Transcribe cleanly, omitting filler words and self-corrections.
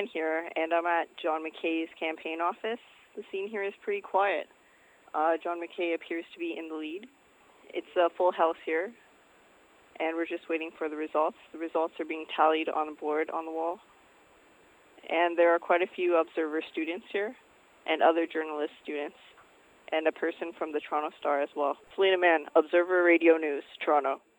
Mann here, and I'm at John McKay's campaign office. The scene here is pretty quiet. John McKay appears to be in the lead. It's a full house here, and we're just waiting for the results. The results are being tallied on a board on the wall. And there are quite a few Observer students here, and other journalist students, and a person from the Toronto Star as well. Selena Mann, Observer Radio News, Toronto.